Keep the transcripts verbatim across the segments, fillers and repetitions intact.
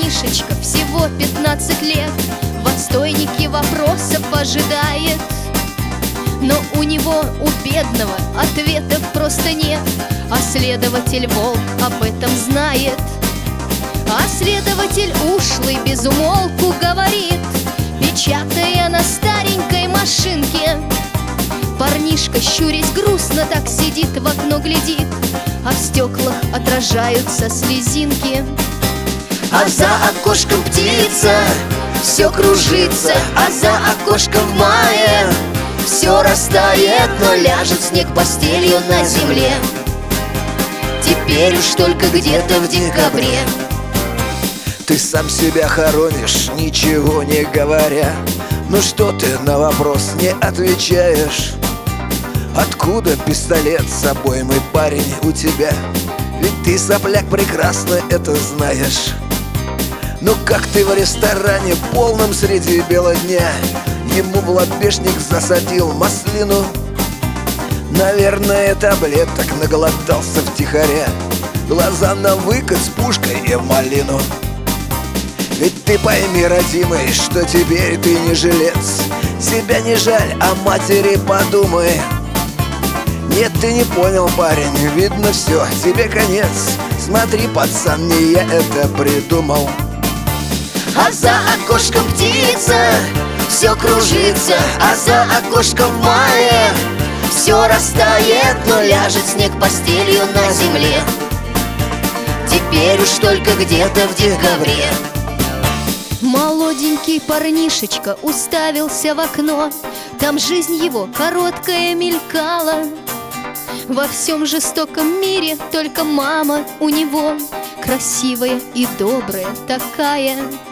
парнишечка, всего пятнадцать лет, в отстойнике вопросов ожидает. Но у него, у бедного, ответов просто нет, а следователь Волк об этом знает. А следователь ушлый безумолку говорит, печатая на старенькой машинке. Парнишка, щурясь грустно, так сидит, в окно глядит, а в стеклах отражаются слезинки. А за окошком птица все кружится, а за окошком в мае все растает, но ляжет снег постелью на земле. Теперь уж только где-то в декабре. Ты сам себя хоронишь, ничего не говоря. Ну что ты на вопрос не отвечаешь? Откуда пистолет с собой, мой парень, у тебя? Ведь ты, сопляк, прекрасно это знаешь. Ну как ты в ресторане полном среди бела дня ему в лобешник засадил маслину? Наверное, таблеток наголодался втихаря, глаза на выкат с пушкой и в малину. Ведь ты пойми, родимый, что теперь ты не жилец. Себя не жаль, о матери подумай. Нет, ты не понял, парень, видно все, тебе конец. Смотри, пацан, не я это придумал. А за окошком птица все кружится, а за окошком в мае все растает, но ляжет снег постелью на земле. Теперь уж только где-то в декабре. Молоденький парнишечка уставился в окно, там жизнь его короткая мелькала. Во всем жестоком мире только мама у него красивая и добрая такая.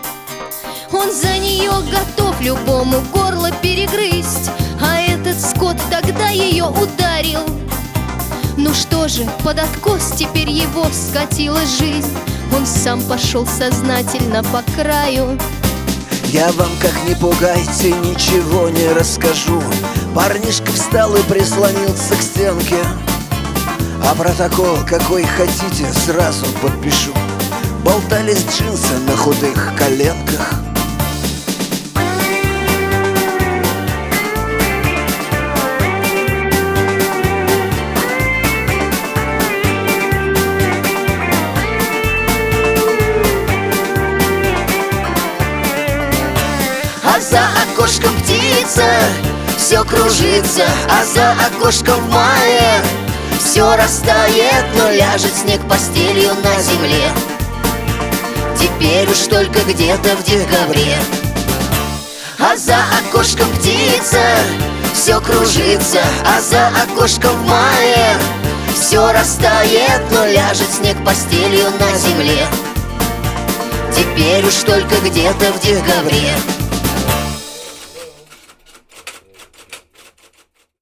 Он за нее готов любому горло перегрызть, а этот скот тогда ее ударил. Ну что же, под откос теперь его скатила жизнь, он сам пошел сознательно по краю. Я вам, как не пугайте, ничего не расскажу. Парнишка встал и прислонился к стенке, а протокол какой хотите, сразу подпишу. Болтались джинсы на худых коленках. А за окошком птица все кружится, а за окошком в мае все растает, но ляжет снег постелью на земле. Теперь уж только где-то в декабре. А за окошком птица все кружится, а за окошком в мае все растает, но ляжет снег постелью на земле. Теперь уж только где-то в декабре.